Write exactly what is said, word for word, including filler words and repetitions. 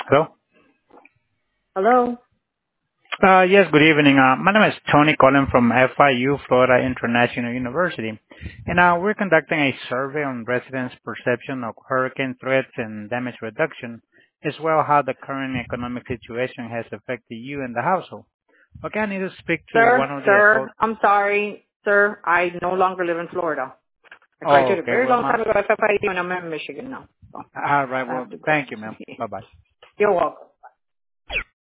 Hello? Hello? Uh, yes, good evening. Uh, my name is Tony calling from F I U, Florida International University. And uh, we're conducting a survey on residents' perception of hurricane threats and damage reduction, as well how the current economic situation has affected you and the household. Okay, I need to speak to Sir, one of the sir, adults. I'm sorry. Sir, I no longer live in Florida. I Oh, graduated a okay. very Well, long my, time ago at F I U and I'm in Michigan now. So all right. I Well, have to go. thank you, ma'am. Bye-bye. You're welcome.